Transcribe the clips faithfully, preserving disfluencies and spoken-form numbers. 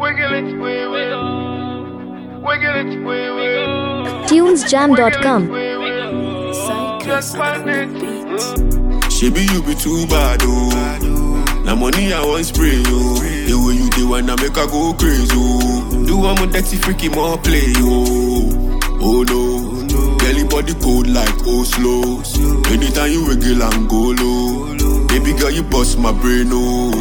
Wiggle it, wiggle. Wiggle it, wiggle. tunes jam dot com. She be you be too bad, oh. Now money I want spray, oh. The way you do wanna make her go crazy, oh. Do one more dirty freaky more play, oh. Oh no, no. Belly body cold like Oslo. Anytime you wiggle and go low. Baby girl, you bust my brain, oh.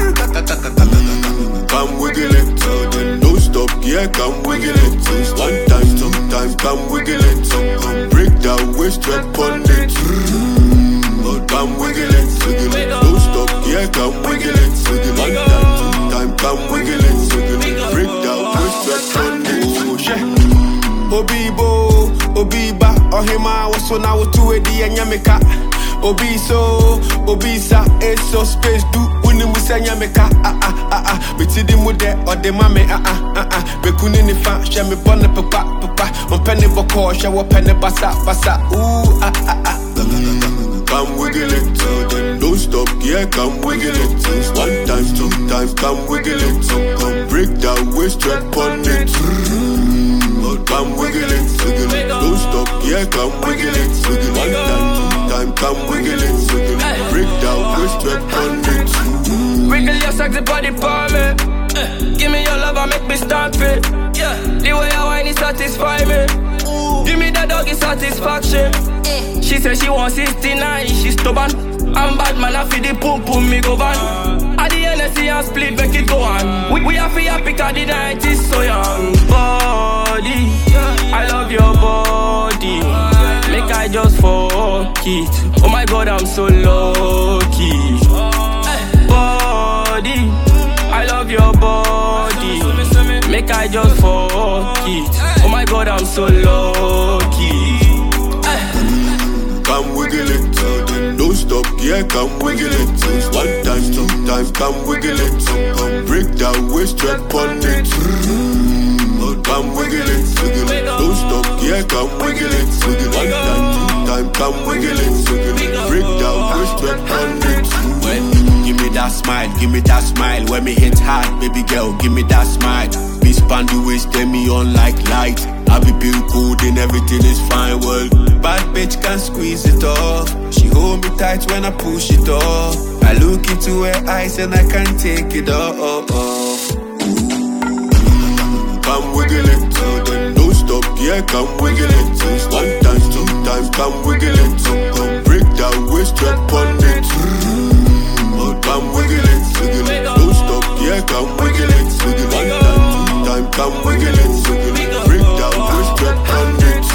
Come wiggle it, don't stop, yeah, come wiggle it. One time, sometimes, come wiggle it. Come break that waist, strap on it. Come wiggle it, wiggle it. Don't stop, yeah, come wiggle it. One time, sometime, come wiggle it. Break that waist, strap on it. Obibo, Obiba, Ohima, what's on our two A D and Yameka. Obiso, Obisa, Eso space, do Unimusa Yameka, ah ah ah ah, Betty Mude or the Mame, ah ah ah ah, Bekuni fa, Shami Bonne Papa, Papa, on Penny Boko, Shawa Penny Bassa, Bassa, ooh, ah ah ah. Come wiggle it, don't stop, yeah, come wiggle it. One time, two times, come wiggle it. Come break that waist, strap on it. Come wiggle it, wiggle it. Don't stop, yeah, come wiggle it. One time, two time, come wiggle it. Break that waist, strap on it. Wiggle your sexy body for me. Give me your love and make me stamp it. Yeah, the way I whine it satisfy me. Give me that doggy satisfaction. She said she wants sixty-nine, she stubborn. I'm bad man, I feel the pum pum me go van. At the N S C and split, make it go on. We, we have to happy cause the night is so young. Body, I love your body. Make I just fuck it. Oh my God, I'm so lucky. Body, I love your body. Make I just fuck it. Oh my God, I'm so lucky. Come wiggle it, don't stop, yeah, come wiggle it. One time, two times, come wiggle it. Come break that waist, strap on it. Come wiggle it, wiggle it. Don't stop, yeah, come wiggle it. One time, two times, come wiggle it. Break that waist, strap on it. Well, give me that smile, give me that smile. When me hit hard, baby girl, give me that smile. Be span the waist, turn me on like light. I be built good and everything is fine, well. Bad bitch can squeeze it off. She hold me tight when I push it off. I look into her eyes and I can't take it off. Come wiggle it, don't stop, yeah, come wiggle it. One time, two times, come wiggle it. Come break that waist, strap on it. Come wiggle it, wiggle it. Don't stop, yeah, come wiggle it. One time, two time, come wiggle it. Break that waist, strap on it.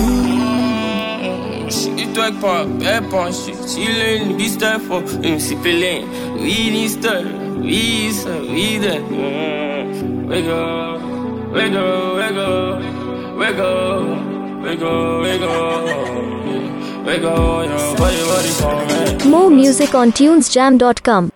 Twek pa, bel panche, chillin', be style for, um, sippelin'. We need style, we sir, we there. We go, we go, we go, we go, we go, we go, we go, yo, body, body for me. More music on tunes jam dot com.